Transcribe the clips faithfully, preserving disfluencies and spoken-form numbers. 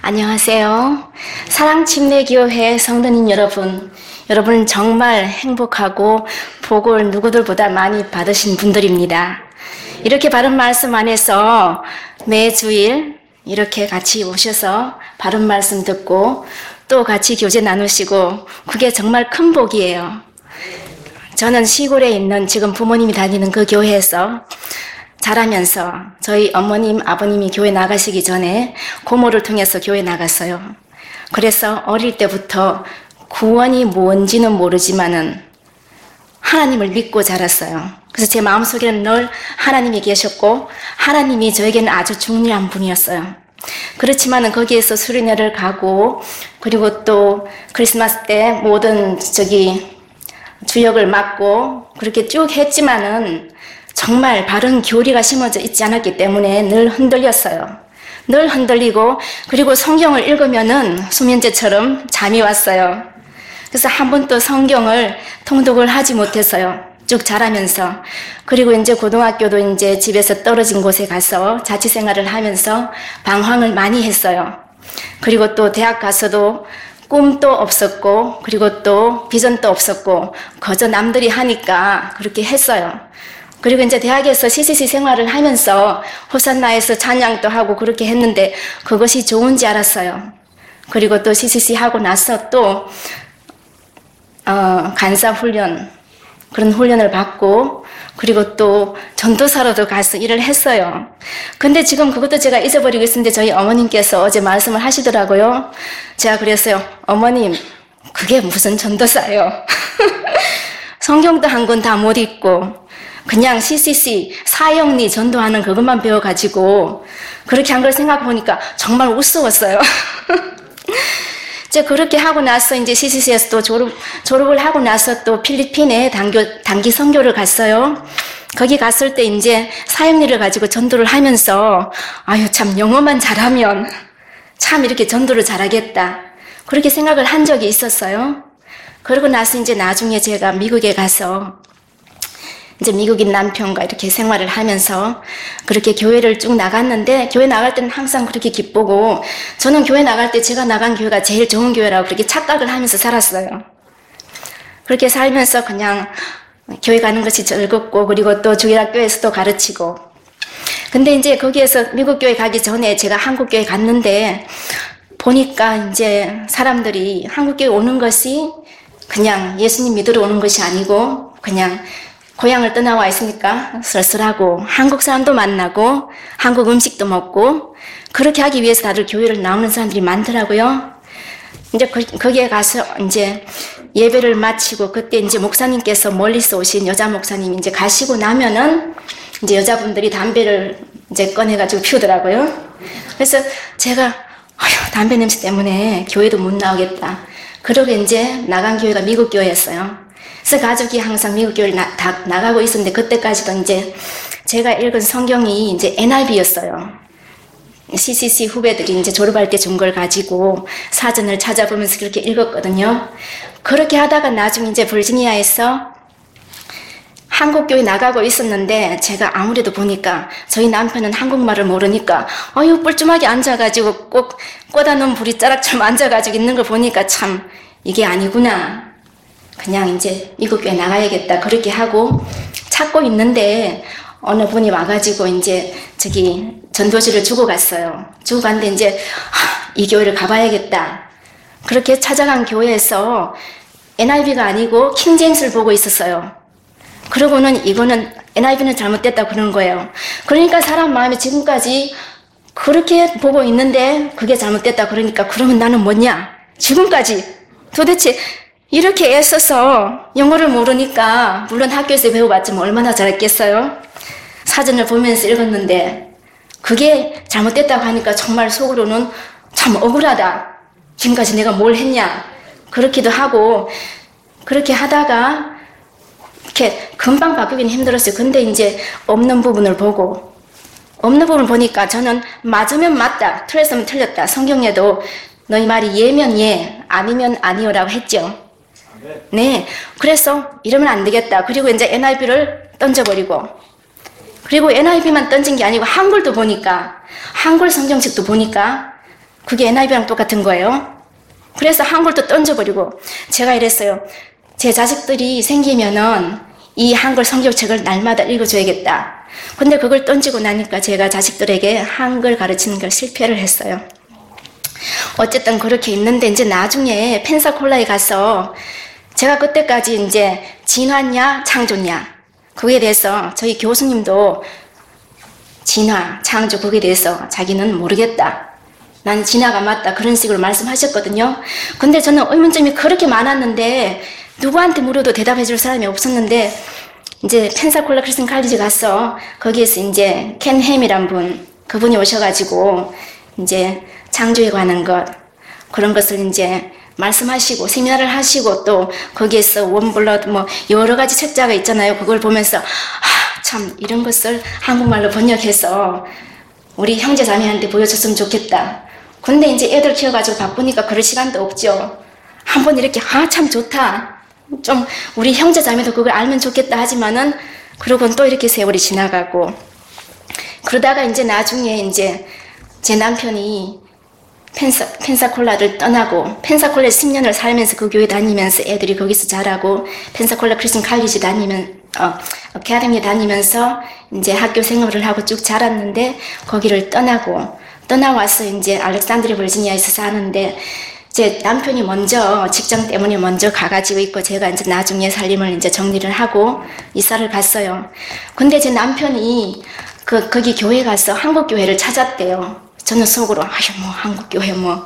안녕하세요. 사랑침례교회 성도님 여러분, 여러분은 정말 행복하고 복을 누구들보다 많이 받으신 분들입니다. 이렇게 바른 말씀 안에서 매주일 이렇게 같이 오셔서 바른 말씀 듣고 또 같이 교제 나누시고 그게 정말 큰 복이에요. 저는 시골에 있는 지금 부모님이 다니는 그 교회에서 자라면서 저희 어머님, 아버님이 교회 나가시기 전에 고모를 통해서 교회 나갔어요. 그래서 어릴 때부터 구원이 뭔지는 모르지만은 하나님을 믿고 자랐어요. 그래서 제 마음속에는 늘 하나님이 계셨고 하나님이 저에게는 아주 중요한 분이었어요. 그렇지만은 거기에서 수련회를 가고 그리고 또 크리스마스 때 모든 저기 주역을 맡고 그렇게 쭉 했지만은 정말 바른 교리가 심어져 있지 않았기 때문에 늘 흔들렸어요. 늘 흔들리고 그리고 성경을 읽으면은 수면제처럼 잠이 왔어요. 그래서 한 번도 성경을 통독을 하지 못했어요. 쭉 자라면서. 그리고 이제 고등학교도 이제 집에서 떨어진 곳에 가서 자취생활을 하면서 방황을 많이 했어요. 그리고 또 대학 가서도 꿈도 없었고 그리고 또 비전도 없었고 거저 남들이 하니까 그렇게 했어요. 그리고 이제 대학에서 씨씨씨 생활을 하면서 호산나에서 찬양도 하고 그렇게 했는데 그것이 좋은지 알았어요. 그리고 또 씨씨씨 하고 나서 또 어, 간사 훈련 그런 훈련을 받고 그리고 또 전도사로도 가서 일을 했어요. 근데 지금 그것도 제가 잊어버리고 있었는데 저희 어머님께서 어제 말씀을 하시더라고요. 제가 그랬어요. 어머님 그게 무슨 전도사예요. 성경도 한 권 다 못 읽고 그냥 씨씨씨 사형리 전도하는 그것만 배워가지고 그렇게 한 걸 생각해보니까 정말 우스웠어요. 이제 그렇게 하고 나서 이제 씨씨씨에서 또 졸업, 졸업을 하고 나서 또 필리핀에 단교, 단기 선교를 갔어요. 거기 갔을 때 이제 사형리를 가지고 전도를 하면서 아유 참 영어만 잘하면 참 이렇게 전도를 잘하겠다. 그렇게 생각을 한 적이 있었어요. 그러고 나서 이제 나중에 제가 미국에 가서 이제 미국인 남편과 이렇게 생활을 하면서 그렇게 교회를 쭉 나갔는데 교회 나갈 때는 항상 그렇게 기쁘고 저는 교회 나갈 때 제가 나간 교회가 제일 좋은 교회라고 그렇게 착각을 하면서 살았어요. 그렇게 살면서 그냥 교회 가는 것이 즐겁고 그리고 또 주일학교에서도 가르치고 근데 이제 거기에서 미국 교회 가기 전에 제가 한국 교회 갔는데 보니까 이제 사람들이 한국 교회 오는 것이 그냥 예수님 믿으러 오는 것이 아니고 그냥 고향을 떠나와 있으니까 쓸쓸하고 한국 사람도 만나고 한국 음식도 먹고 그렇게 하기 위해서 다들 교회를 나오는 사람들이 많더라고요. 이제 거, 거기에 가서 이제 예배를 마치고 그때 이제 목사님께서 멀리서 오신 여자 목사님이 이제 가시고 나면은 이제 여자분들이 담배를 이제 꺼내가지고 피우더라고요. 그래서 제가 어휴, 담배 냄새 때문에 교회도 못 나오겠다. 그러고 이제 나간 교회가 미국 교회였어요. 그래서 가족이 항상 미국 교회를 나, 다, 나가고 있었는데 그때까지도 이제 제가 읽은 성경이 이제 엔아이브이였어요. 씨씨씨 후배들이 이제 졸업할 때 준 걸 가지고 사전을 찾아보면서 그렇게 읽었거든요. 그렇게 하다가 나중에 이제 버지니아에서 한국 교회 나가고 있었는데 제가 아무래도 보니까 저희 남편은 한국말을 모르니까 아유 뻘쭘하게 앉아가지고 꼭 꽂아놓은 불이 자락처럼 앉아가지고 있는 걸 보니까 참 이게 아니구나. 그냥 이제 미국 교회 나가야겠다 그렇게 하고 찾고 있는데 어느 분이 와가지고 이제 저기 전도지를 주고 갔어요. 주고 갔는데 이제 하, 이 교회를 가봐야겠다. 그렇게 찾아간 교회에서 엔아이브이가 아니고 킹제임스를 보고 있었어요. 그러고는 이거는 엔아이브이는 잘못됐다 그러는 거예요. 그러니까 사람 마음이 지금까지 그렇게 보고 있는데 그게 잘못됐다 그러니까 그러면 나는 뭐냐? 지금까지 도대체 이렇게 애써서 영어를 모르니까 물론 학교에서 배워봤지만 얼마나 잘했겠어요? 사전을 보면서 읽었는데 그게 잘못됐다고 하니까 정말 속으로는 참 억울하다. 지금까지 내가 뭘 했냐? 그렇기도 하고 그렇게 하다가 이렇게 금방 바꾸기는 힘들었어요. 근데 이제 없는 부분을 보고 없는 부분을 보니까 저는 맞으면 맞다, 틀렸으면 틀렸다. 성경에도 너희 말이 예면 예, 아니면 아니오라고 했죠. 네, 그래서 이러면 안 되겠다. 그리고 이제 엔아이브이를 던져버리고 그리고 엔아이브이만 던진 게 아니고 한글도 보니까 한글 성경책도 보니까 그게 엔아이브이랑 똑같은 거예요. 그래서 한글도 던져버리고 제가 이랬어요. 제 자식들이 생기면은 이 한글 성경책을 날마다 읽어줘야겠다. 근데 그걸 던지고 나니까 제가 자식들에게 한글 가르치는 걸 실패를 했어요. 어쨌든 그렇게 있는데 이제 나중에 펜사콜라에 가서 제가 그때까지 이제 진화냐 창조냐 그거에 대해서 저희 교수님도 진화, 창조 그거에 대해서 자기는 모르겠다. 난 진화가 맞다. 그런 식으로 말씀하셨거든요. 근데 저는 의문점이 그렇게 많았는데 누구한테 물어도 대답해 줄 사람이 없었는데 이제 펜사콜라 크리스천 칼리지 가서 거기에서 이제 켄 햄이란 분, 그분이 오셔가지고 이제 창조에 관한 것 그런 것을 이제 말씀하시고 세미나를 하시고 또 거기에서 원블러드 뭐 여러 가지 책자가 있잖아요. 그걸 보면서 아, 참 이런 것을 한국말로 번역해서 우리 형제 자매한테 보여줬으면 좋겠다. 근데 이제 애들 키워가지고 바쁘니까 그럴 시간도 없죠. 한번 이렇게 아 참 좋다. 좀 우리 형제 자매도 그걸 알면 좋겠다 하지만은 그러고는 또 이렇게 세월이 지나가고 그러다가 이제 나중에 이제 제 남편이 펜사, 펜사콜라를 떠나고 펜사콜라에 십 년을 살면서 그 교회 다니면서 애들이 거기서 자라고 펜사콜라 크리스천 칼리지 다니면 어, 어카데미 다니면서 이제 학교 생활을 하고 쭉 자랐는데 거기를 떠나고 떠나와서 이제 알렉산드리아 버지니아에서 사는데 제 남편이 먼저 직장 때문에 먼저 가가지고 있고 제가 이제 나중에 살림을 이제 정리를 하고 이사를 갔어요. 근데 제 남편이 그 거기 교회 가서 한국 교회를 찾았대요. 저는 속으로 아유 뭐 한국 교회 뭐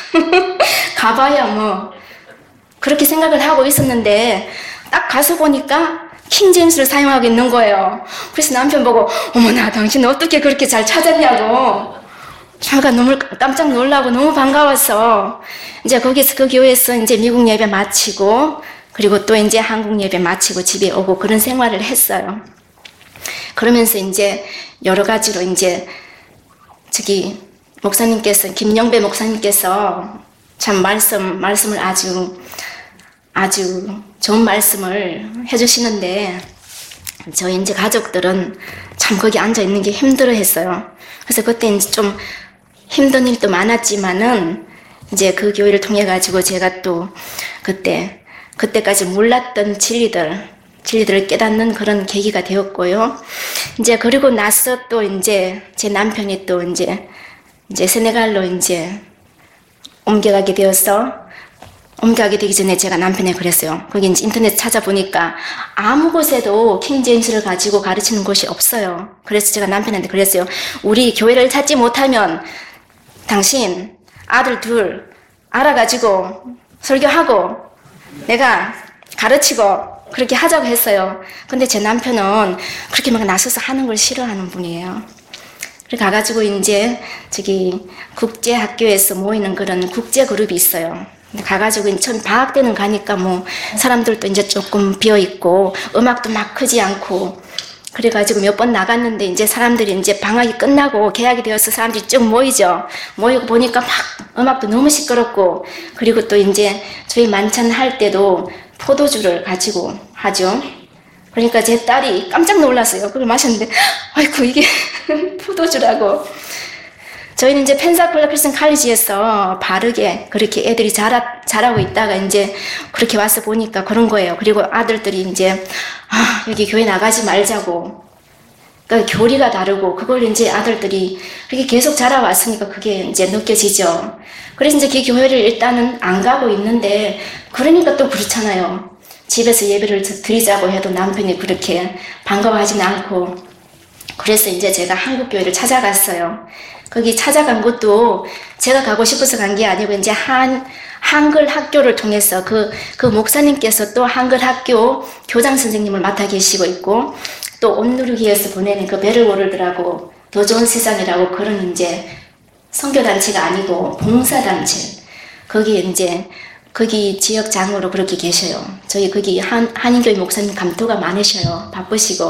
가봐야 뭐 그렇게 생각을 하고 있었는데 딱 가서 보니까 킹제임스를 사용하고 있는 거예요. 그래서 남편 보고 어머나 당신 어떻게 그렇게 잘 찾았냐고 제가 너무 깜짝 놀라고 너무 반가워서 이제 거기서 그 교회에서 이제 미국 예배 마치고 그리고 또 이제 한국 예배 마치고 집에 오고 그런 생활을 했어요. 그러면서 이제 여러 가지로 이제 저기 목사님께서 김영배 목사님께서 참 말씀 말씀을 아주 아주 좋은 말씀을 해주시는데 저희 이제 가족들은 참 거기 앉아 있는 게 힘들어했어요. 그래서 그때 이제 좀 힘든 일도 많았지만은 이제 그 교회를 통해 가지고 제가 또 그때 그때까지 몰랐던 진리들 진리들을 깨닫는 그런 계기가 되었고요. 이제 그리고 나서 또 이제 제 남편이 또 이제 이제 세네갈로 이제 옮겨가게 되어서 옮겨가게 되기 전에 제가 남편에게 그랬어요. 거기 이제 인터넷 찾아보니까 아무 곳에도 킹제임스를 가지고 가르치는 곳이 없어요. 그래서 제가 남편한테 그랬어요. 우리 교회를 찾지 못하면 당신 아들 둘 알아가지고 설교하고 내가 가르치고 그렇게 하자고 했어요. 근데 제 남편은 그렇게 막 나서서 하는 걸 싫어하는 분이에요. 그래 가가지고 이제 저기 국제학교에서 모이는 그런 국제그룹이 있어요. 가가지고 처음 방학 때는 가니까 뭐 사람들도 이제 조금 비어있고 음악도 막 크지 않고 그래가지고 몇 번 나갔는데 이제 사람들이 이제 방학이 끝나고 개학이 되어서 사람들이 쭉 모이죠. 모이고 보니까 막 음악도 너무 시끄럽고 그리고 또 이제 저희 만찬 할 때도 포도주를 가지고 하죠. 그러니까 제 딸이 깜짝 놀랐어요. 그걸 마셨는데 아이고 이게 포도주라고. 저희는 이제 펜사콜라 크리스천 칼리지에서 바르게 그렇게 애들이 자라, 자라고 있다가 이제 그렇게 와서 보니까 그런 거예요. 그리고 아들들이 이제 아 여기 교회 나가지 말자고. 그러니까 교리가 다르고 그걸 이제 아들들이 그렇게 계속 자라왔으니까 그게 이제 느껴지죠. 그래서 이제 그 교회를 일단은 안 가고 있는데 그러니까 또 그렇잖아요. 집에서 예배를 드리자고 해도 남편이 그렇게 반가워하지는 않고 그래서 이제 제가 한국 교회를 찾아갔어요. 거기 찾아간 것도 제가 가고 싶어서 간 게 아니고 이제 한 한글 학교를 통해서 그, 그 목사님께서 또 한글 학교 교장 선생님을 맡아 계시고 있고 또 온누리기에서 보내는 그 베를워르드라고 더 좋은 세상이라고 그런 이제 선교단체가 아니고 봉사단체 거기에 이제 거기 지역 장으로 그렇게 계셔요. 저희 거기 한, 한인교회 목사님 감토가 많으셔요. 바쁘시고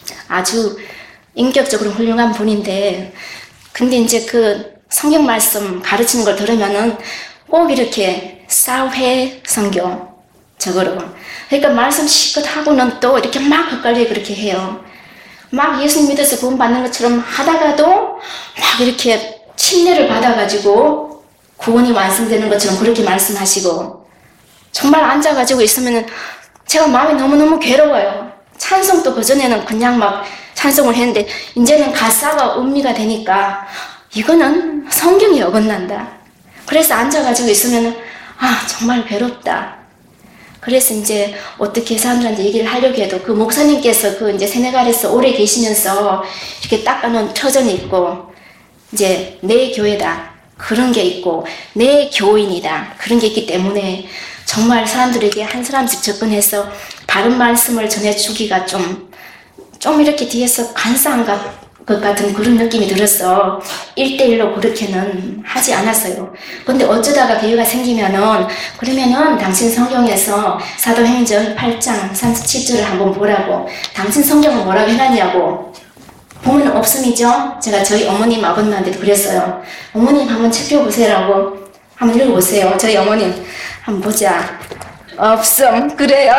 아주 인격적으로 훌륭한 분인데 근데 이제 그 성경 말씀 가르치는 걸 들으면은 꼭 이렇게 사회 성경 저거로 그러니까 말씀 실컷 하고는 또 이렇게 막 헷갈리게 그렇게 해요. 막 예수 믿어서 구원받는 것처럼 하다가도 막 이렇게 침례를 받아가지고 구원이 완성되는 것처럼 그렇게 말씀하시고, 정말 앉아가지고 있으면 제가 마음이 너무너무 괴로워요. 찬송도 그전에는 그냥 막 찬송을 했는데 이제는 가사가 음미가 되니까 이거는 성경이 어긋난다. 그래서 앉아가지고 있으면 아 정말 괴롭다. 그래서 이제 어떻게 사람들한테 얘기를 하려고 해도 그 목사님께서 그 이제 세네갈에서 오래 계시면서 이렇게 닦아놓은 표전이 있고, 이제 내 교회다 그런 게 있고 내 교인이다 그런 게 있기 때문에 정말 사람들에게 한 사람씩 접근해서 바른 말씀을 전해주기가 좀, 좀 이렇게 뒤에서 간사한 것 같은 그런 느낌이 들어서 일대일로 그렇게는 하지 않았어요. 근데 어쩌다가 기회가 생기면은, 그러면은 당신 성경에서 사도행전 팔 장 삼십칠 절을 한번 보라고, 당신 성경은 뭐라고 해놨냐고. 보면 없음이죠? 제가 저희 어머님, 아버님한테도 그랬어요. 어머님 한번 책 펴보세요라고. 한번 읽어보세요. 저희 어머님. 한번 보자. 없음. 그래요.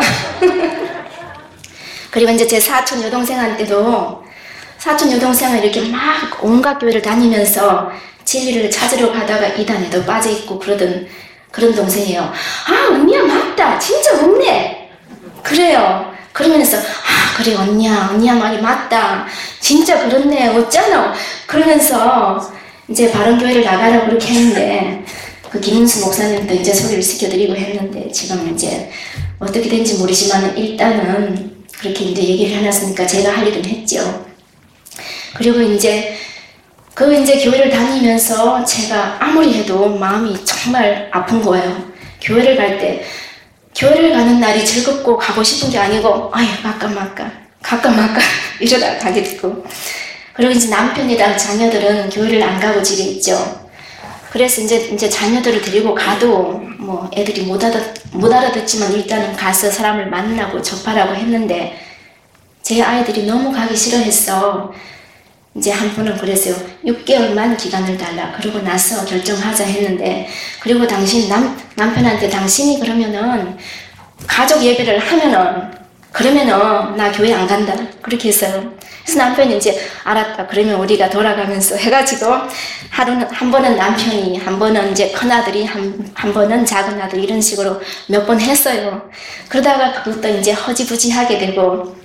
그리고 이제 제 사촌 여동생한테도, 사촌 여동생은 이렇게 막 온갖 교회를 다니면서 진리를 찾으러 가다가 이단에도 빠져있고 그러던 그런 동생이에요. 아, 언니야, 맞다. 진짜 없네. 그래요. 그러면서, 아, 그래, 언니야. 언니야 말이 맞다. 진짜 그렇네. 어쩌노? 그러면서 이제 바른교회를 나가라고 그렇게 했는데, 그 김은수 목사님도 이제 소개를 시켜드리고 했는데, 지금 이제 어떻게 된지 모르지만 일단은 그렇게 이제 얘기를 해놨으니까 제가 할 일은 했죠. 그리고 이제 그 이제 교회를 다니면서 제가 아무리 해도 마음이 정말 아픈 거예요. 교회를 갈 때, 교회를 가는 날이 즐겁고 가고 싶은 게 아니고, 아유, 가끔 가끔, 가끔 가끔 이러다가 가게 되고. 그리고 이제 남편이랑 자녀들은 교회를 안 가고 집에 있죠. 그래서 이제, 이제 자녀들을 데리고 가도 뭐 애들이 못 알아, 못 알아듣지만 일단은 가서 사람을 만나고 접하라고 했는데, 제 아이들이 너무 가기 싫어했어. 이제 한 분은 그랬어요. 육 개월만 기간을 달라. 그러고 나서 결정하자 했는데, 그리고 당신, 남, 남편한테 당신이 그러면은 가족 예배를 하면은, 그러면은 나 교회 안 간다. 그렇게 했어요. 그래서 남편이 이제 알았다. 그러면 우리가 돌아가면서 해가지고 하루는, 한 번은 남편이, 한 번은 이제 큰아들이, 한, 한 번은 작은 아들 이런 식으로 몇 번 했어요. 그러다가 그것도 이제 허지부지하게 되고,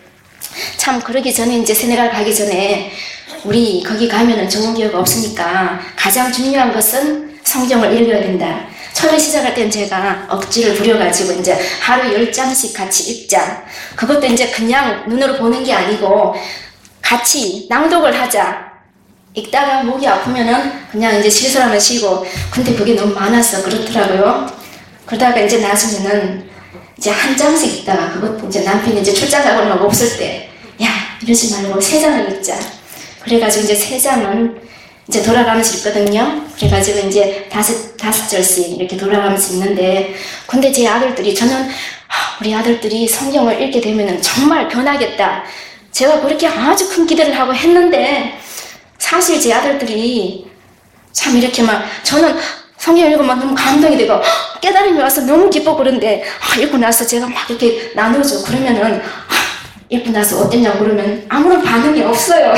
참 그러기 전에 이제 세네갈 가기 전에 우리 거기 가면은 좋은 기회가 없으니까 가장 중요한 것은 성경을 읽어야 된다. 처음에 시작할 땐 제가 억지를 부려가지고 이제 하루 열 장씩 같이 읽자. 그것도 이제 그냥 눈으로 보는 게 아니고 같이 낭독을 하자. 읽다가 목이 아프면은 그냥 이제 실수하면 쉬고. 근데 그게 너무 많아서 그렇더라고요. 그러다가 이제 나중에는 이제 한 장씩 읽다가 그것도 이제 남편이 이제 출장 가거나 없을 때, 야, 이러지 말고 세 장을 읽자. 그래가지고 이제 세 장은 이제 돌아가면서 읽거든요. 그래가지고 이제 다섯, 다섯 절씩 이렇게 돌아가면서 읽는데, 근데 제 아들들이, 저는 우리 아들들이 성경을 읽게 되면은 정말 변하겠다. 제가 그렇게 아주 큰 기대를 하고 했는데, 사실 제 아들들이 참 이렇게 막, 저는 성경 읽으면 너무 감동이 되고 깨달음이 와서 너무 기뻐. 그런데 읽고 나서 제가 막 이렇게 나누죠. 그러면은 읽고 나서 어땠냐고 그러면 아무런 반응이 없어요.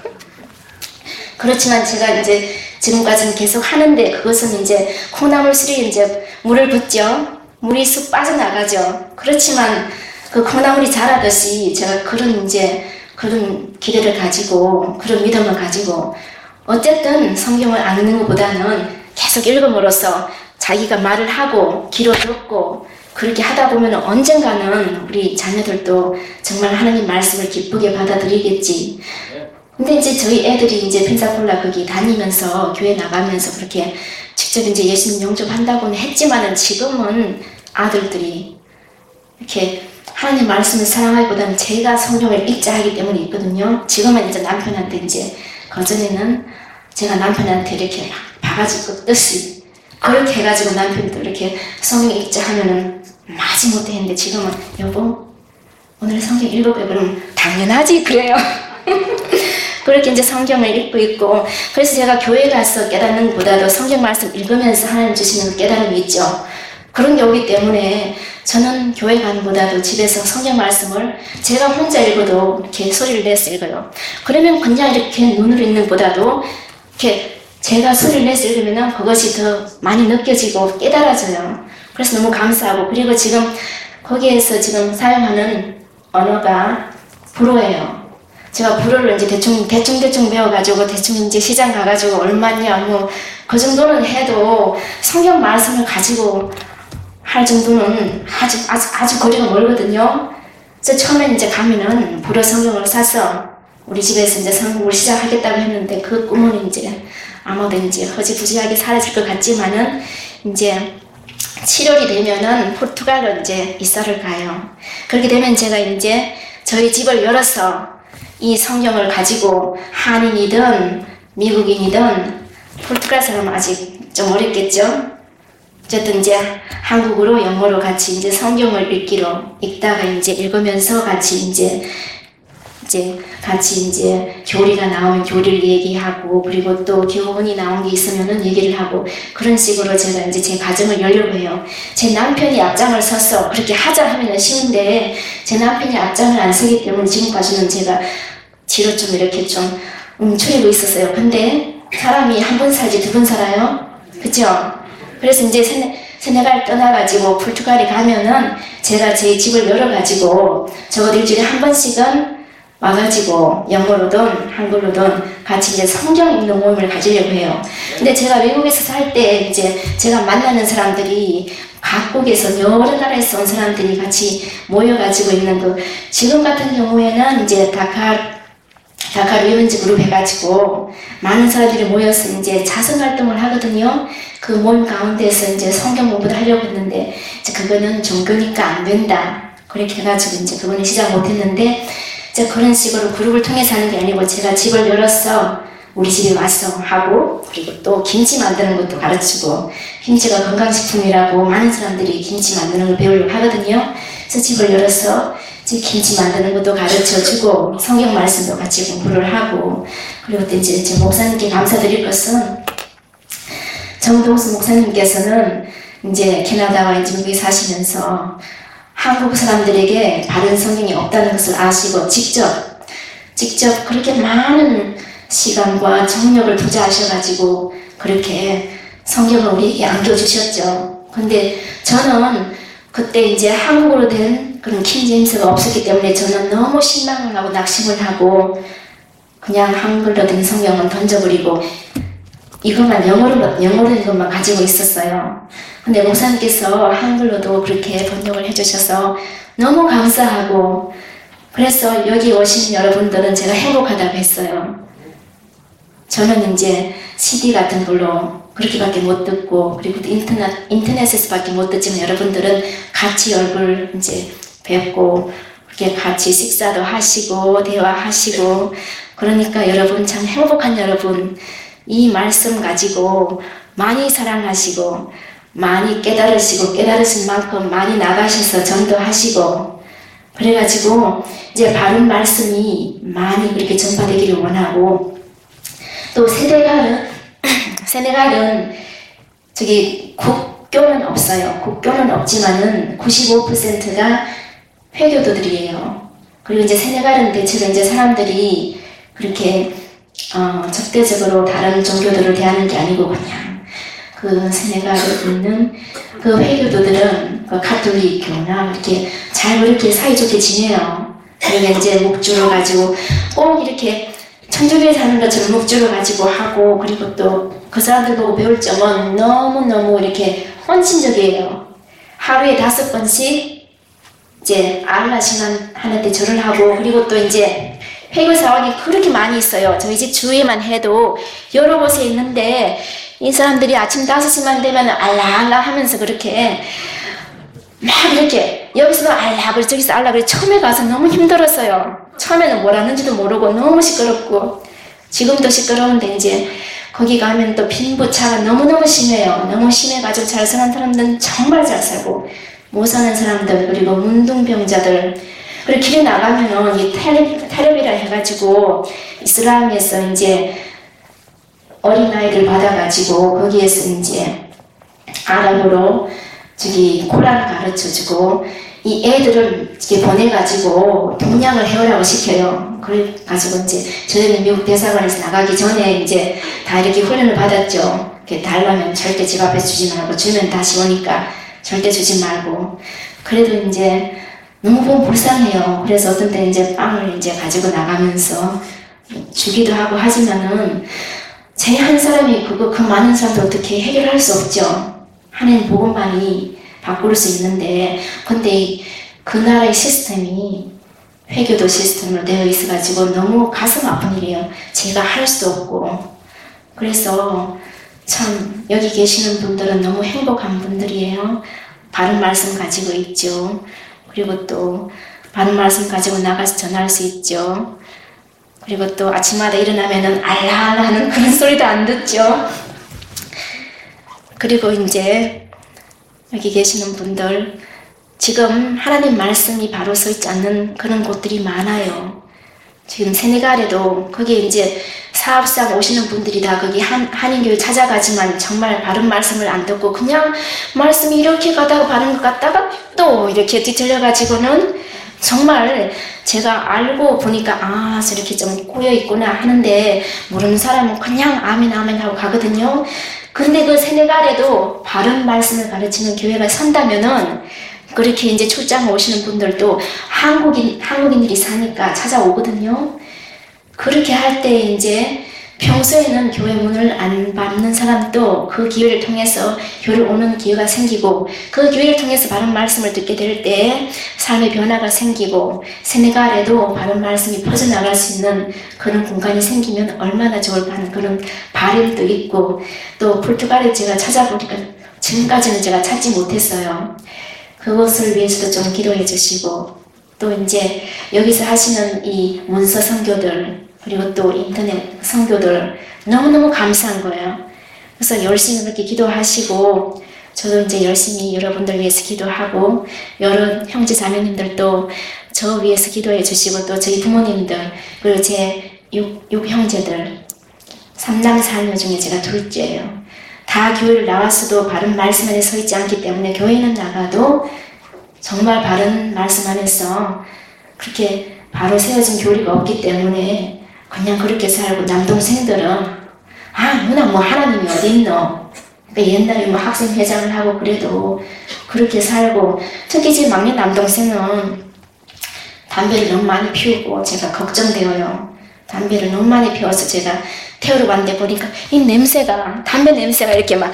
그렇지만 제가 이제 지금까지는 계속 하는데, 그것은 이제 콩나물술이 이제 물을 붓죠. 물이 쑥 빠져나가죠. 그렇지만 그 콩나물이 자라듯이 제가 그런 이제 그런 기대를 가지고, 그런 믿음을 가지고, 어쨌든 성경을 안 읽는 것보다는 계속 읽음으로써 자기가 말을 하고 귀로 듣고 그렇게 하다 보면 언젠가는 우리 자녀들도 정말 하나님 말씀을 기쁘게 받아들이겠지. 근데 이제 저희 애들이 이제 펜사콜라 거기 다니면서 교회 나가면서 그렇게 직접 이제 예수님 영접한다고는 했지만은 지금은 아들들이 이렇게 하나님 말씀을 사랑하기보다는 제가 성경을 읽자 하기 때문에 있거든요. 지금은 이제 남편한테 이제, 그전에는 제가 남편한테 이렇게 막 바가지 끄듯이 그렇게 해가지고 남편도 이렇게 성경 읽자 하면은 마지 못해 했는데, 지금은 여보 오늘 성경 읽어봐요. 그러면 당연하지 그래요. 그렇게 이제 성경을 읽고 있고, 그래서 제가 교회 가서 깨닫는 것보다도 성경 말씀 읽으면서 하나님 주시는 깨달음이 있죠. 그런 게 오기 때문에 저는 교회 가는 것보다도 집에서 성경 말씀을 제가 혼자 읽어도 이렇게 소리를 내서 읽어요. 그러면 그냥 이렇게 눈으로 읽는 것보다도 이렇게 제가 소리를 내서 읽으면 그것이 더 많이 느껴지고 깨달아져요. 그래서 너무 감사하고, 그리고 지금 거기에서 지금 사용하는 언어가 불어예요. 제가 불어를 이제 대충, 대충대충 배워가지고, 대충 이제 시장 가가지고 얼마냐, 뭐, 그 정도는 해도 성경 말씀을 가지고 할 정도는 아주, 아주, 아주 거리가 멀거든요. 그래서 처음에 이제 가면은 불어 성경을 사서 우리 집에서 이제 성경을 시작하겠다고 했는데, 그 꿈은 이제 아마도 이제 허지부지하게 사라질 것 같지만은, 이제 칠월이 되면은 포르투갈로 이제 이사를 가요. 그렇게 되면 제가 이제 저희 집을 열어서 이 성경을 가지고 한인이든 미국인이든 포르투갈 사람은 아직 좀 어렵겠죠? 어쨌든 이제 한국어로 영어로 같이 이제 성경을 읽기로 읽다가 이제 읽으면서 같이 이제 이제 같이 이제 교리가 나오면 교리를 얘기하고, 그리고 또 교훈이 나온 게 있으면은 얘기를 하고, 그런 식으로 제가 이제 제 가정을 열려고 해요. 제 남편이 앞장을 서서 그렇게 하자 하면은 쉬운데, 제 남편이 앞장을 안 서기 때문에 지금까지는 제가 뒤로 좀 이렇게 좀 움츠리고 있었어요. 근데 사람이 한 번 살지 두 번 살아요. 그죠? 그래서 이제 세네, 세네갈 떠나가지고 포르투갈에 가면은 제가 제 집을 열어가지고 적어도 일주일에 한 번씩은 와가지고 영어로든 한글로든 같이 이제 성경 읽는 모임을 가지려고 해요. 근데 제가 외국에서 살 때 이제 제가 만나는 사람들이 각국에서 여러 나라에서 온 사람들이 같이 모여가지고 있는 그, 지금 같은 경우에는 이제 다카 다카 위원지 그룹 해가지고 많은 사람들이 모여서 이제 자선 활동을 하거든요. 그 모임 가운데서 이제 성경 공부를 하려고 했는데, 이제 그거는 종교니까 안 된다. 그렇게 해가지고 이제 그거는 시작 못 했는데, 이제 그런 식으로 그룹을 통해서 하는 게 아니고, 제가 집을 열어서 우리 집에 와서 하고, 그리고 또 김치 만드는 것도 가르치고, 김치가 건강식품이라고 많은 사람들이 김치 만드는 걸 배우려고 하거든요. 그래서 집을 열어서 이제 김치 만드는 것도 가르쳐주고, 성경 말씀도 같이 공부를 하고, 그리고 또 이제 제 목사님께 감사드릴 것은, 정동수 목사님께서는 이제 캐나다와 이제 미국에 사시면서 한국 사람들에게 바른 성경이 없다는 것을 아시고, 직접, 직접 그렇게 많은 시간과 정력을 투자하셔가지고, 그렇게 성경을 우리에게 안겨주셨죠. 근데 저는 그때 이제 한국어로 된 그런 킹제임스가 없었기 때문에 저는 너무 실망을 하고 낙심을 하고, 그냥 한글로 된 성경은 던져버리고, 이것만 영어로, 영어로 된 것만 가지고 있었어요. 근데 목사님께서 한글로도 그렇게 번역을 해주셔서 너무 감사하고, 그래서 여기 오신 여러분들은 제가 행복하다고 했어요. 저는 이제 씨디 같은 걸로 그렇게밖에 못 듣고, 그리고 인터넷, 인터넷에서밖에 못 듣지만 여러분들은 같이 얼굴 이제 뵙고, 그렇게 같이 식사도 하시고, 대화하시고, 그러니까 여러분 참 행복한 여러분, 이 말씀 가지고 많이 사랑하시고, 많이 깨달으시고, 깨달으신 만큼 많이 나가셔서 전도하시고, 그래가지고 이제 바른 말씀이 많이 그렇게 전파되기를 원하고, 또 세네갈은, 세네갈은 저기 국교는 없어요. 국교는 없지만은 구십오 퍼센트가 회교도들이에요. 그리고 이제 세네갈은 대체로 이제 사람들이 그렇게 어, 적대적으로 다른 종교들을 대하는 게 아니고, 그냥 그 세네갈에 있는 그 회교도들은 그 가톨릭교나 이렇게 잘 그렇게 사이좋게 지내요. 그리고 이제 목줄을 가지고 꼭 이렇게 천주교에 사는 것처럼 목줄을 가지고 하고, 그리고 또 그 사람들 보고 배울 점은 너무너무 이렇게 헌신적이에요. 하루에 다섯 번씩 이제 알라 시간 하는데 절을 하고, 그리고 또 이제 회교 사원이 그렇게 많이 있어요. 저희 집 주위에만 해도 여러 곳에 있는데, 이 사람들이 아침 다섯 시만 되면 알라알라 하면서 그렇게 막 이렇게 여기서도 알라 그래 저기서 알라 그래. 처음에 가서 너무 힘들었어요. 처음에는 뭘 하는지도 모르고 너무 시끄럽고, 지금도 시끄러운데 이제 거기 가면 또 빈부차가 너무너무 심해요. 너무 심해가지고 잘 사는 사람들은 정말 잘 살고, 못 사는 사람들, 그리고 문둥병자들, 그리고 길에 나가면은 이 텔레비, 텔레비라 해가지고 이슬람에서 이제 어린아이들 받아가지고 거기에서 이제 아랍어로 저기 코란 가르쳐주고, 이 애들을 이렇게 보내가지고 동양을 해오라고 시켜요. 그래가지고 이제 저희는 미국 대사관에서 나가기 전에 이제 다 이렇게 훈련을 받았죠. 이렇게 달라면 절대 집 앞에 주지 말고, 주면 다시 오니까 절대 주지 말고. 그래도 이제 너무 보면 불쌍해요. 그래서 어떤 때 이제 빵을 이제 가지고 나가면서 주기도 하고 하지만은 제 한 사람이 그거 그 많은 사람도 어떻게 해결할 수 없죠. 하나님 복음만이 바꿀 수 있는데, 근데 그 나라의 시스템이 회교도 시스템으로 되어 있어가지고 너무 가슴 아픈 일이에요. 제가 할 수도 없고. 그래서 참 여기 계시는 분들은 너무 행복한 분들이에요. 바른 말씀 가지고 있죠. 그리고 또 바른 말씀 가지고 나가서 전할 수 있죠. 그리고 또 아침마다 일어나면은 알라알라 하는 그런 소리도 안 듣죠. 그리고 이제 여기 계시는 분들, 지금 하나님 말씀이 바로 서 있지 않는 그런 곳들이 많아요. 지금 세네갈에도 거기에 이제 사업상 오시는 분들이 다 거기 한, 한인교회 찾아가지만 정말 바른 말씀을 안 듣고 그냥 말씀이 이렇게 가다가 바른 것 같다가 또 이렇게 뒤틀려가지고는 정말 제가 알고 보니까 아 저렇게 좀 꼬여있구나 하는데 모르는 사람은 그냥 아멘 아멘 하고 가거든요. 근데 그 세네갈에도 바른 말씀을 가르치는 교회가 선다면은 그렇게 이제 출장 오시는 분들도 한국인, 한국인들이 사니까 찾아오거든요. 그렇게 할 때 이제 평소에는 교회 문을 안 밟는 사람도 그 기회를 통해서 교회를 오는 기회가 생기고 그 기회를 통해서 바른 말씀을 듣게 될 때 삶의 변화가 생기고 세네갈에도 바른 말씀이 퍼져나갈 수 있는 그런 공간이 생기면 얼마나 좋을까 하는 그런 바램도 있고 또 포르투갈에 제가 찾아보니까 지금까지는 제가 찾지 못했어요. 그것을 위해서도 좀 기도해 주시고 또 이제 여기서 하시는 이 문서 선교들 그리고 또 인터넷 선교들 너무너무 감사한 거예요. 그래서 열심히 그렇게 기도하시고 저도 이제 열심히 여러분들 위해서 기도하고 여러 형제 자매님들도 저 위해서 기도해 주시고 또 저희 부모님들 그리고 제 육, 육 형제들 삼남 사녀 중에 제가 둘째예요. 다 교회를 나왔어도 바른 말씀 안에 서 있지 않기 때문에 교회는 나가도 정말 바른 말씀 안에서 그렇게 바로 세워진 교리가 없기 때문에 그냥 그렇게 살고 남동생들은 아 누나 뭐 하나님이 어디 있노? 그러니까 옛날에 뭐 학생회장을 하고 그래도 그렇게 살고 특히 제 막내 남동생은 담배를 너무 많이 피우고 제가 걱정되어요. 담배를 너무 많이 피워서 제가 태우러 왔는데 보니까 이 냄새가 담배 냄새가 이렇게 막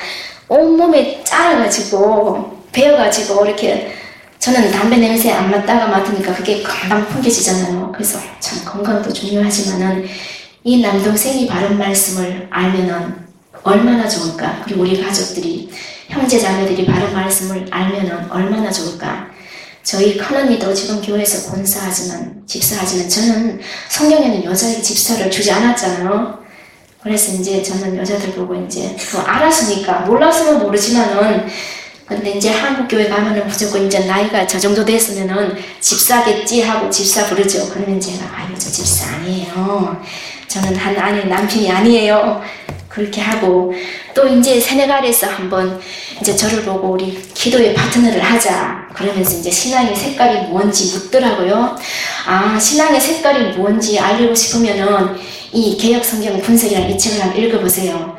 온몸에 짜라가지고 배어가지고 이렇게 저는 담배 냄새 안 맡다가 맡으니까 그게 금방 풍겨지잖아요. 그래서 참 건강도 중요하지만은 이 남동생이 바른 말씀을 알면은 얼마나 좋을까. 그리고 우리 가족들이 형제 자매들이 바른 말씀을 알면은 얼마나 좋을까. 저희 큰언니도 지금 교회에서 권사하지만 집사하지만 저는 성경에는 여자에게 집사를 주지 않았잖아요. 그래서 이제 저는 여자들 보고 이제 그거 알았으니까 몰랐으면 모르지만은 근데 이제 한국 교회 가면은 무조건 이제 나이가 저 정도 됐으면은 집사겠지 하고 집사 부르죠. 그러면 제가 아유 저 집사 아니에요. 저는 한 아내 남편이 아니에요. 그렇게 하고 또 이제 세네갈에서 한번 이제 저를 보고 우리 기도의 파트너를 하자 그러면서 이제 신앙의 색깔이 뭔지 묻더라고요. 아 신앙의 색깔이 뭔지 알고 싶으면은 이 개역성경 분석이라는 이 책을 한번 읽어보세요.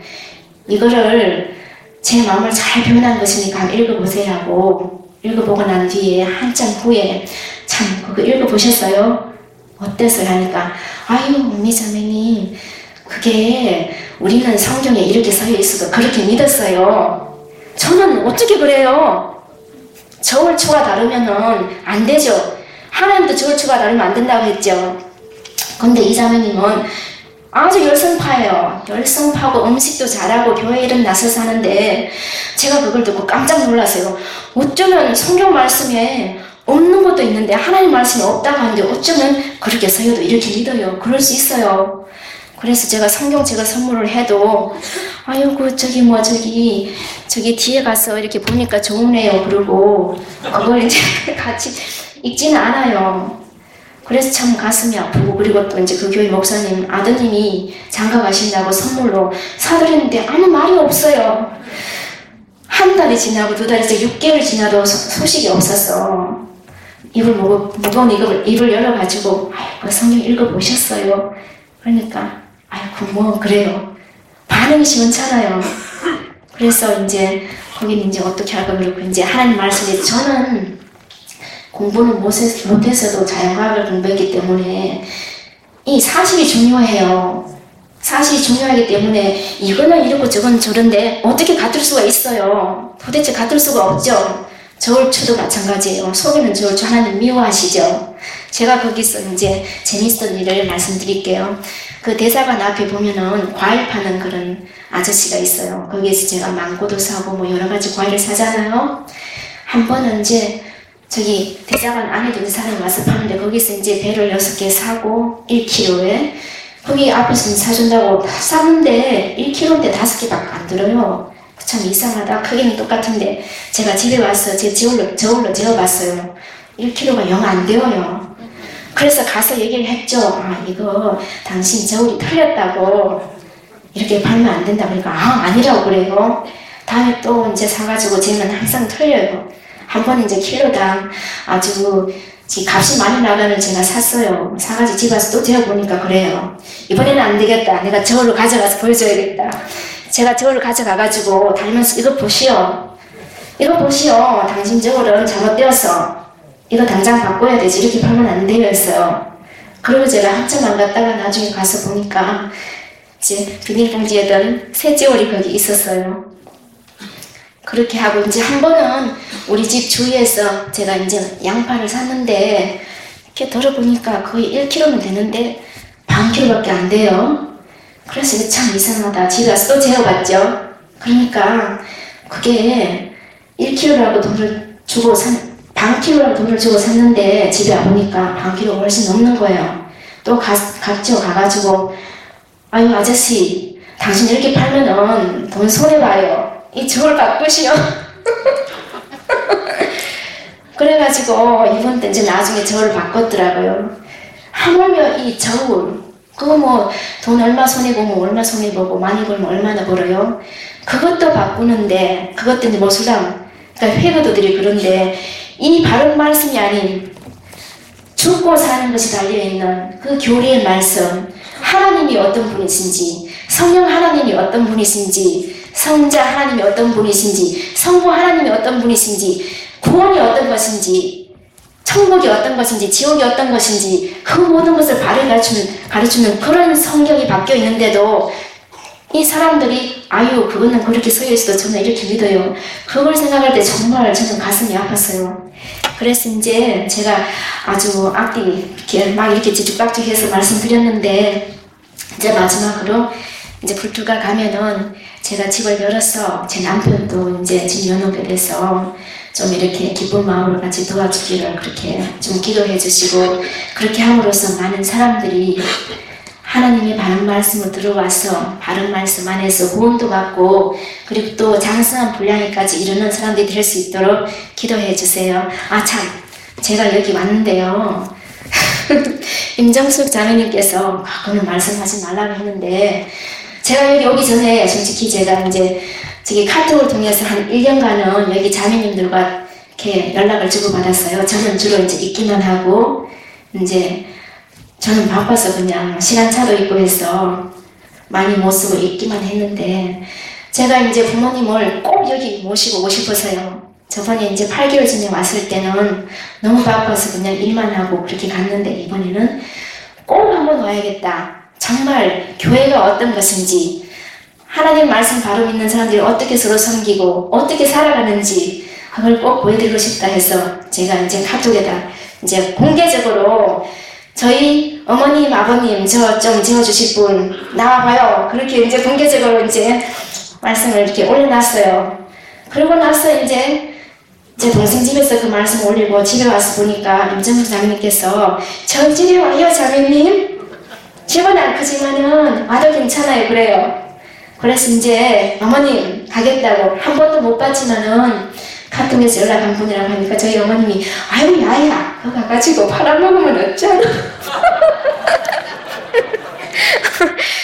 이거를 제 마음을 잘 표현한 것이니까 한번 읽어보세요 하고 읽어보고 난 뒤에 한참 후에 참 그거 읽어보셨어요? 어땠어요? 하니까 아유 우미자매님 그게 우리는 성경에 이렇게 써여 있어도 그렇게 믿었어요. 저는 어떻게 그래요? 저울추가 다르면은 안 되죠. 하나님도 저울추가 다르면 안 된다고 했죠. 근데 이 자매님은 아주 열성파예요. 열성파고 음식도 잘하고 교회 일은 나서서 하는데 제가 그걸 듣고 깜짝 놀랐어요. 어쩌면 성경 말씀에 없는 것도 있는데 하나님 말씀이 없다고 하는데 어쩌면 그렇게 써여도 이렇게 믿어요. 그럴 수 있어요. 그래서 제가 성경책을 선물을 해도 아유 그 저기 뭐 저기 저기 뒤에 가서 이렇게 보니까 좋으네요. 그러고 그걸 이제 같이 읽지는 않아요. 그래서 참 가슴이 아프고 그리고 또 이제 그 교회 목사님 아드님이 장가 가신다고 선물로 사드렸는데 아무 말이 없어요. 한 달이 지나고 두 달이 지나고 육 개월 지나도 소, 소식이 없었어. 입을 무거, 무거운 입을, 입을 열어가지고 아이고 성경 읽어보셨어요? 그러니까 아이고 뭐 그래요. 반응이 시원찮아요. 그래서 이제 거기는 이제 어떻게 할까 그러고 이제 하나님 말씀에 저는 공부는 못해서도 자연과학을 공부했기 때문에 이 사실이 중요해요. 사실이 중요하기 때문에 이거는 이렇고 저건 저런데 어떻게 같을 수가 있어요? 도대체 같을 수가 없죠. 저울추도 마찬가지예요. 속이는 저울추 하나님 미워하시죠. 제가 거기서 이제 재밌었던 일을 말씀드릴게요. 그 대사관 앞에 보면은 과일 파는 그런 아저씨가 있어요. 거기에서 제가 망고도 사고 뭐 여러 가지 과일을 사잖아요. 한 번은 이제 저기 대사관 안에도 있는 사람이 와서 파는데 거기서 이제 배를 여섯 개 사고 일 킬로그램에 거기 앞에서 사준다고 샀는데 일 킬로그램인데 다섯 개밖에 안 들어요. 참 이상하다. 크기는 똑같은데 제가 집에 와서 제 저울로, 저울로 재어봤어요. 일 킬로그램가 영 안 되어요. 그래서 가서 얘기를 했죠. 아 이거 당신 저울이 틀렸다고 이렇게 팔면 안 된다. 그러니까 아 아니라고 그래요. 다음에 또 이제 사가지고 재면 항상 틀려요. 한 번 이제 킬로당 아주 값이 많이 나가는 제가 샀어요. 사가지고 집에 와서 또 재어보니까 그래요. 이번에는 안 되겠다. 내가 저울로 가져가서 보여줘야겠다. 제가 저울을 가져가가지고 다니면서 이거 보시오. 이거 보시오. 당신 저울은 잘못되었어. 이거 당장 바꿔야 되지. 이렇게 팔면 안 돼요 했어요. 그리고 제가 한참 안 갔다가 나중에 가서 보니까 이제 비닐봉지에던 새 저울이 거기 있었어요. 그렇게 하고 이제 한 번은 우리 집 주위에서 제가 이제 양파를 샀는데 이렇게 들어보니까 거의 일 킬로그램은 되는데 반 킬로그램밖에 안 돼요. 그래서 이게 참 이상하다. 집에 와서 또 재어봤죠. 그러니까 그게 일 킬로그램라고 돈을 주고 산, 반 킬로그램 돈을 주고 샀는데 집에 와보니까 반 킬로가 훨씬 넘는 거예요. 또 가, 갔죠. 가가지고 아유 아저씨 당신 이렇게 팔면은 돈 손해봐요. 이 저울 바꾸시오. 그래가지고 이번 때 이제 나중에 저울 바꿨더라고요. 하물며 이 저울 그거 뭐 돈 얼마 손해보면 얼마 손해보고 많이 벌면 얼마나 벌어요. 그것도 바꾸는데 그것도 이제 모술랑 그러니까 회거도들이 그런데 이 바른 말씀이 아닌 죽고 사는 것이 달려있는 그 교리의 말씀 하나님이 어떤 분이신지 성령 하나님이 어떤 분이신지 성자 하나님이 어떤 분이신지 성부 하나님이 어떤 분이신지 구원이 어떤 것인지 천국이 어떤 것인지 지옥이 어떤 것인지 그 모든 것을 바르게 가르치는, 가르치는 그런 성경이 바뀌어 있는데도 이 사람들이 아유 그거는 그렇게 써있어도 저는 이렇게 믿어요. 그걸 생각할 때 정말 저는 가슴이 아팠어요. 그래서 이제 제가 아주 앞뒤 이렇게 막 이렇게 뒤죽박죽해서 말씀드렸는데 이제 마지막으로 이제 불투가 가면은 제가 집을 열어서 제 남편도 이제 집 여놓게 돼서 좀 이렇게 기쁜 마음으로 같이 도와주기를 그렇게 좀 기도해 주시고 그렇게 함으로써 많은 사람들이 하나님의 바른 말씀을 들어와서 바른 말씀 안에서 구원도 받고 그리고 또 장성한 분량에까지 이르는 사람들이 될 수 있도록 기도해 주세요. 아 참 제가 여기 왔는데요. 임정숙 자매님께서 그거는 말씀하지 말라고 했는데 제가 여기 오기 전에 솔직히 제가 이제 저기 카톡을 통해서 한 일 년간은 여기 자매님들과 이렇게 연락을 주고받았어요. 저는 주로 이제 있기만 하고 이제 저는 바빠서 그냥 시간차도 있고 해서 많이 못 쓰고 있기만 했는데 제가 이제 부모님을 꼭 여기 모시고 오고 싶어서요. 저번에 이제 팔 개월 전에 왔을 때는 너무 바빠서 그냥 일만 하고 그렇게 갔는데 이번에는 꼭 한번 와야겠다. 정말 교회가 어떤 것인지 하나님 말씀 바로 믿는 사람들이 어떻게 서로 섬기고 어떻게 살아가는지 그걸 꼭 보여드리고 싶다 해서 제가 이제 카톡에다 이제 공개적으로 저희 어머님, 아버님 저 좀 재워주실 분 나와봐요. 그렇게 이제 공개적으로 이제 말씀을 이렇게 올려놨어요. 그러고 나서 이제 제 동생 집에서 그 말씀 올리고 집에 와서 보니까 임정숙 자매님께서 저희 집에 와요 자매님. 집은 안 크지만은 와도 괜찮아요 그래요. 그래서 이제 어머님 가겠다고 한 번도 못 봤지만은 카톡에서 연락 한 분이라고 하니까 저희 어머님이 아유 야야 그거 가가지고 팔아먹으면 어쩌나. 그래서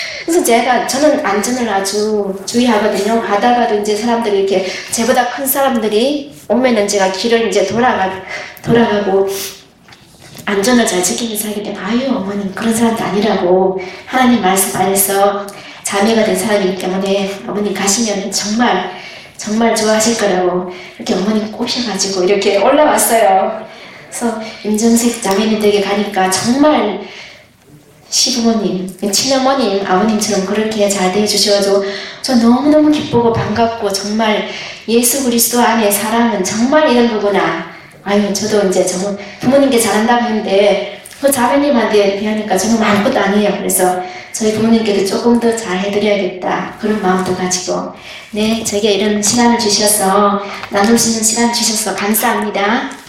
제가, 저는 안전을 아주 주의하거든요. 가다가도 이제 사람들이 이렇게, 저보다 큰 사람들이 오면은 제가 길을 이제 돌아가, 돌아가고, 안전을 잘 지키면서 하기 때문에, 아유, 어머님, 그런 사람도 아니라고, 하나님 말씀 안에서 자매가 된 사람이기 때문에, 어머님 가시면 정말, 정말 좋아하실 거라고, 이렇게 어머님 꼬셔가지고, 이렇게 올라왔어요. 그래서 임정색 자매님 댁에 가니까 정말, 시부모님, 친어머님, 아버님처럼 그렇게 잘 대해주셔가지고 저 너무너무 기쁘고 반갑고 정말 예수 그리스도 안에 사랑은 정말 이런 거구나. 아유, 저도 이제 저 부모님께 잘한다고 했는데 그 자매님한테 비하니까 저는 아무것도 아니에요. 그래서 저희 부모님께도 조금 더 잘 해드려야겠다. 그런 마음도 가지고 네, 저에게 이런 시간을 주셔서 나눌 수 있는 시간 주셔서 감사합니다.